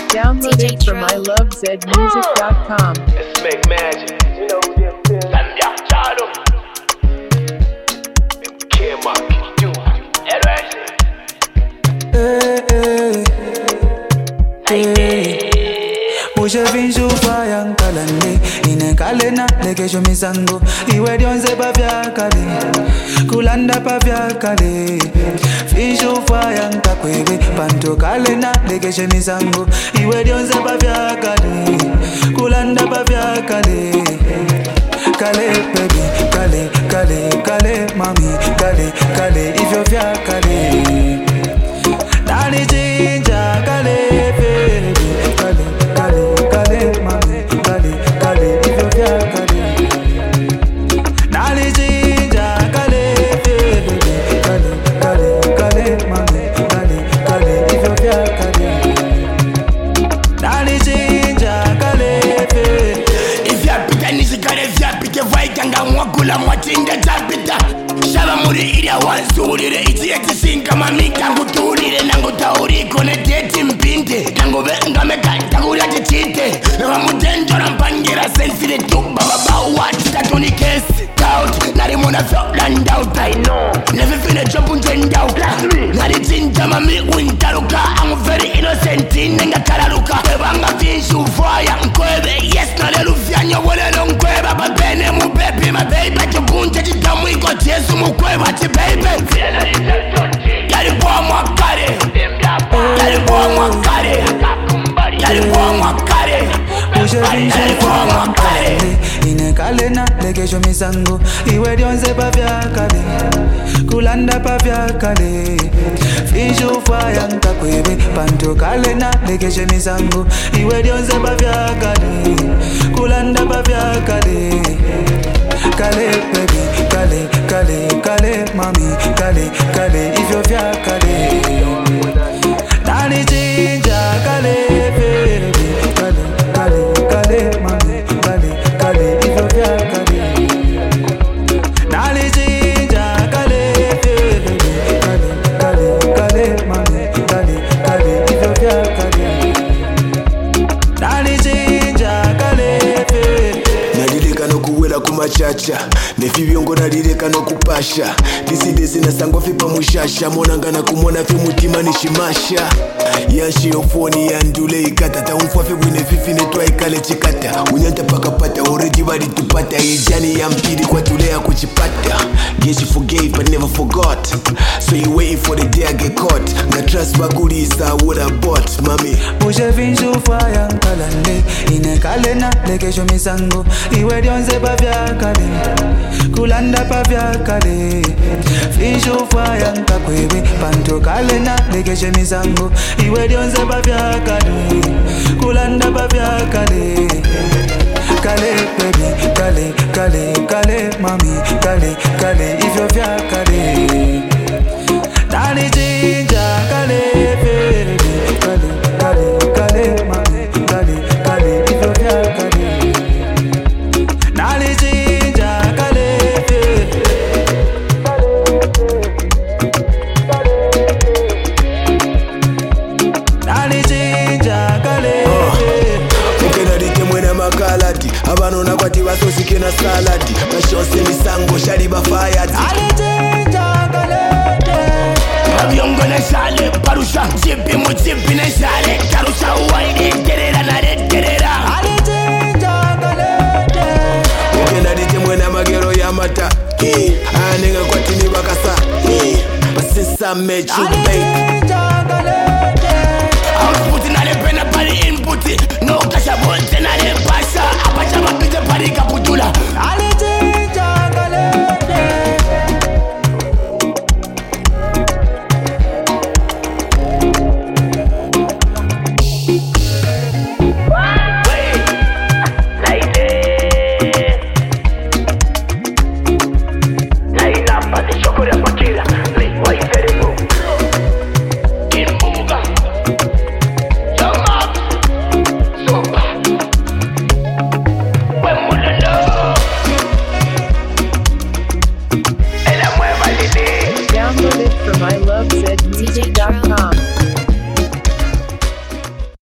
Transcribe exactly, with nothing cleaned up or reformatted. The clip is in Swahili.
Download it from I love zed music dot com. Let's make magic. You know them Sandya Chado. Kema Kidu. Hey, hey. Mushe finshu faya nkalande ine kalena lekesho misango iwe dionze pa vya kale kulanda pa vya kale finshu faya nkakwewe panto kalena lekesho misango iwe dionze pa vya kale kulanda pa vya kale kale baby kale kale kale mami kale kale ivyo vya kale nani jinja kale baby kale kale kale mami kale kale ivyo vya kale nani jinja kale baby kale kale kale mami kale kale ivyo vya kale nani jinja kale baby ivya pita nishikare vya pite vaikanga mwakula mwatinda tapita shaba muri iria wansurire iti etishinka mamika ngutulire nangu tauriko ne teti mpinte nangu venga meka takura tichite nama mutenjora mpangira sensire tuba baba wati tatuni kesi out nari muna felt land out I know never finna jump and turn out nari tinta mami wintaruka I'm very innocent nenga kararuka ebanga finshu fire nkwebe yes nare lufyanyo wole no nkweba babene mu baby my baby chukunja chitamu iko jesu mukweba ti baby yari boa mwakare yari boa mwakare yari boa mwakare Mushe finshu faya nkalande ine kalena lekesho misango iwe dionze pa vya kale kulanda pa vya kale finshu faya nkakwewe panto kalena lekesho misango iwe dionze pa vya kale kulanda pa vya kale kale baby kale kale kale mami kale kale ivyo vya kale nani jinja kale baby kale kale kale mami kale kale ivyo vya kale nani jinja kale baby kale kale kale mami kale kale ivyo vya kale nani jinja kale baby nalileka nokuwela kumachacha nefivyongo nalileka nokupasha disidesi nasangwa fipa mushasha monangana kumona fe mutima nishimasha yanshiyofoni yandule ikata taumfwa fe bwine fifi netwaikale chikata unyanta pakapata already valitupata ijani ya mpili kwa tulea kuchipata Guess you forgave but never forgot So you waiting for the day I get caught Nga trust bagulisa what I bought mami Mushe finshu faya nkalande ine kalena lekesho misango iwe dionze pa vya kale kulanda pa vya kale finshu faya nkakwewe panto kalena lekesho misango iwe dionze pa vya kale kulanda pa vya kale kale baby kale kale kale mami kale kale ivyo vya kale nani jinja kale baby kale kale kale mami kale kale ivyo vya kale nani jinja kale baby nani jinja kale mukenalite mwena makalati abanona kwati basosike na saladi bashose misango shali bafayati Avyongone shale parusha Chipi mu chipi ne shale Karusha uwaidi kerera na red kerera mukenalite mwena magero ya mata anenga kwati ni bakasa basisa mechu baby